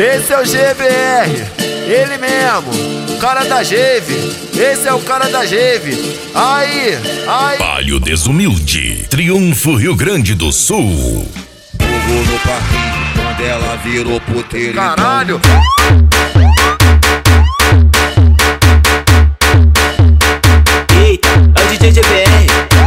Esse é o GBR, ele mesmo, o cara da Geve. Esse é o cara da Geve. Aí. Palio Desumilde, Triunfo, Rio Grande do Sul. Fogo no parquinho, quando ela virou puteiro. Caralho. Eita, é o DJ GBR.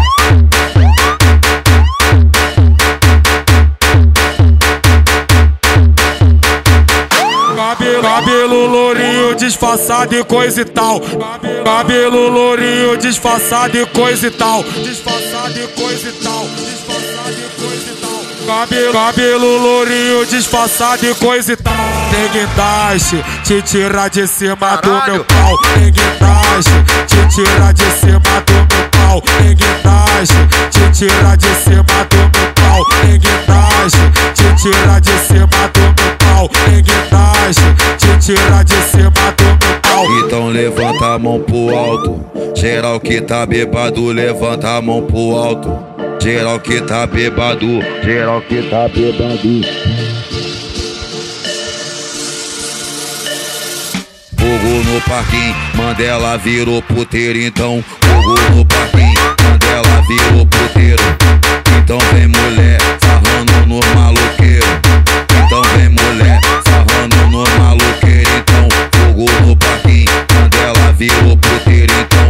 Cabelo lourinho, disfarçado e coisa e tal. Cabelo lourinho, disfarçado e coisa e tal. Disfarçado e coisa e tal. Disfarçado e coisa e tal. Cabelo lourinho, disfarçado e coisa e tal. Tem guindaste, te tirar de cima do meu pau. Tem guindaste, te tirar de cima do meu pau. Tem guindaste, te tirar de cima do meu pau. Tem guindaste, te tirar de cima do meu pau. Tem guindaste, te tirar de cima do meu pau. Então levanta a mão pro alto. Geral que tá bebado, levanta a mão pro alto. Geral que tá bebado, geral que tá bebado. Fogo no parquinho, Mandela virou puteiro. Então fogo no parquinho, Mandela virou puteiro. Então vem mulher, sarrando no maloqueiro. Então vem mulher, sarrando no maloqueiro. Então fogo no parquinho, Mandela virou puteiro. Então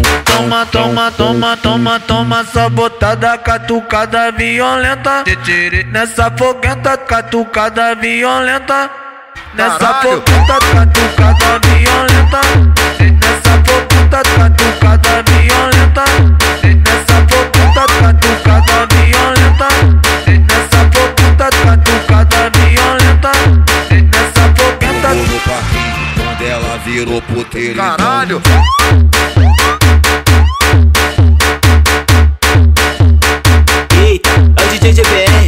Toma, sabotada, catucada violenta. Nessa foguenta, catucada violenta. Nessa foguenta, catucada violenta. Nessa foguenta, catucada violenta. Nessa foguenta, catucada violenta. Nessa foguenta, catucada violenta. Nessa foguenta. no parquinho, Mandela virou puteiro. Caralho. Eita, é o DJ GBR.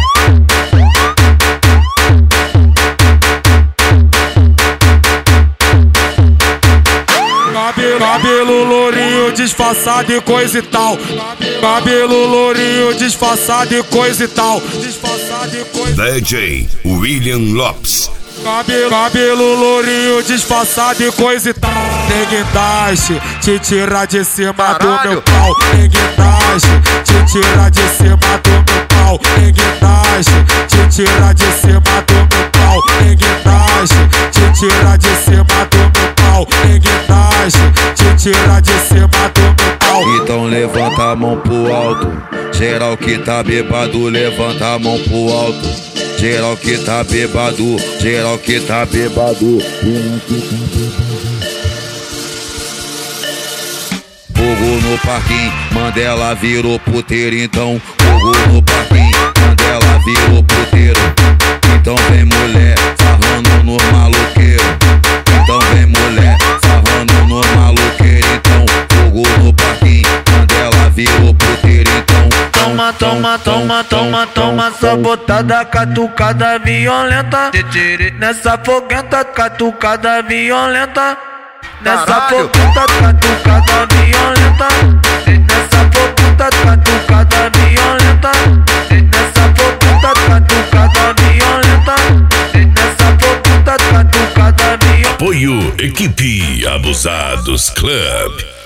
Cabelo lourinho, disfarçado e coisa e tal. Cabelo lourinho, disfarçado e coisa e tal. Disfarçado e coisa. DJ William Lopes. Cabelo lourinho, disfarçado e coisa e tal. Tem guindaste, te tirar de cima do meu pau. Tem guindaste, te tirar de cima do meu pau. Tem guindaste, te tirar de cima do meu pau. Tem guindaste, te tirar de cima do meu pau. Tem guindaste, te tirar de cima do meu pau. Então levanta a mão pro alto. Geral que tá bebado, levanta a mão pro alto. Geral que tá bebado, geral que tá bebado. Fogo no parquinho, Mandela virou puteiro. Então fogo no parquinho, Mandela virou puteiro. Então vem mulher, sarrando no maloqueiro. Então vem mulher, sarrando no maloqueiro. Então fogo no parquinho, Mandela virou puteiro. Então Toma, sabotada, catucada violenta. Nessa foguenta, catucada violenta. Nessa foguenta, catucada violenta. Nessa foguenta, catucada violenta. Nessa foguenta, catucada violenta. Nessa foguenta, catucada violenta. Apoio Equipe Abusados Club.